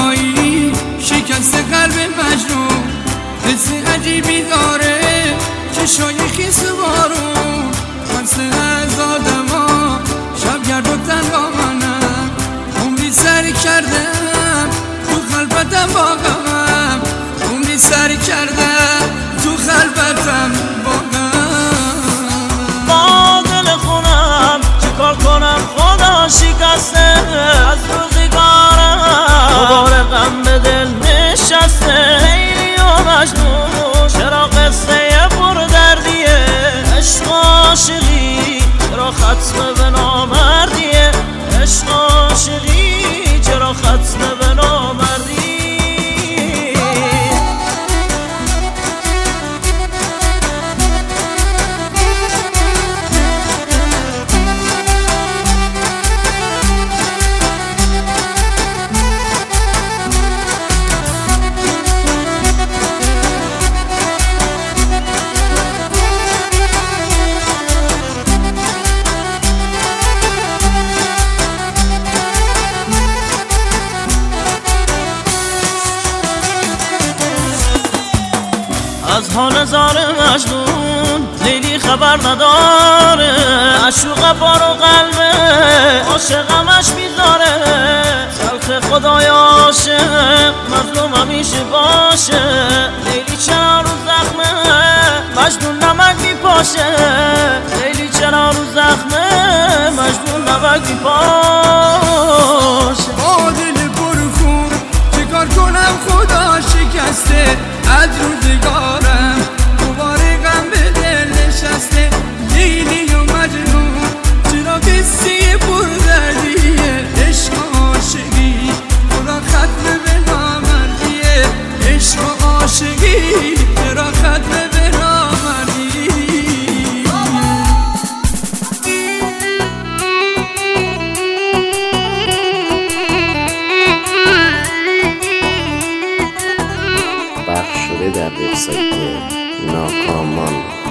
تنهایی شکست قلب مجنون، حس عجیبی داره چشای خیس بارون. خلصه از آدما شبگرد و تنها منم، عمری سر کردم تو خلوتم با غمم، عمری سر کردم تو خلوتم با غمم. با دل خونم چیکار کنم خدا شکسته از روزگارم، دوباره غم به دل نشسته. لیلی و مجنون چرا قصه پردردیه، عشق و عاشقی چرا ختم به نامردیه، عشق و عاشقی چرا ختم به نامردیه. از حال زار مجنون لیلی خبر نداره، عشوق بارو قلبه عاشقمش میذاره. سلخ خدای عاشق مظلوم همیشه باشه، لیلی چرا رو زخمه مجنون نمک میپاشه، لیلی چرا رو زخمه مجنون نمک میپاشه. با دل پرخون چیکار کنم خدا شکسته از روزگارم، دوباره غم به دل نشسته. لیلی و مجنون چرا قصه پردردیه، عشق و عاشقی خدا ختم به نامردیه، عشق و عاشقی چرا ختم به نامردیه. پخش شده در وبسایت ناکامان.